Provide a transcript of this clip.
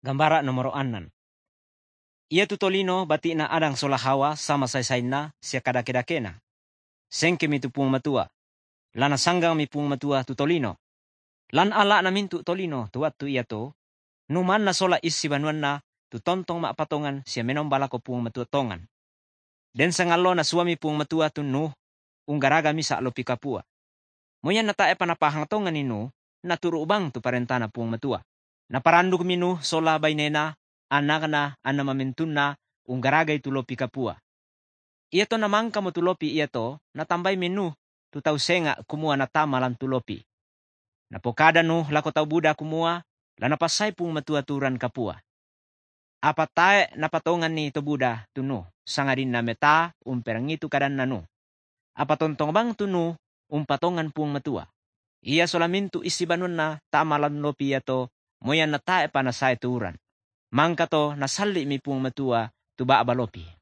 Gambara nomor 6. Ia tutolino bati na adang solahawa sama say na siya kadakidakena. Sengke mi tupung matua. Lana sanggang mi pung matua tutolino. Lan ala namin tutolino tuwat tu iya to. Numan na sola isi banuan na tutontong maapatongan siya menombala ko pung matua tongan. Den sangalo na suami pung matua tu Nuh unggaraga mi sa lopi kapua. Moyan na tae panapahang tongan ni Nuh na turu ubang tu parentana pung matua. Naparanduk mi Nuh sola bainena anak na anamamintun na unggaraga itu lopi kapua. Iya to namang kamo tulopi iya to natambay mi Nuh tutaw senga kumua na tamalan tulopi. Napokada Nuh lako tau buda kumua lanapasay pung matuaturan kapua. Apa tae napatongan ni to buda tu Nuh sangadin na meta umperang itu kadan na Nuh. Apa tontong bang tu Nuh umpatongan pung matua. Iya solamintu isi banun na tamalan lopi iya to moyan na tae panasay turan. Mangka to nasalli mi pung matua tu ba abalopi.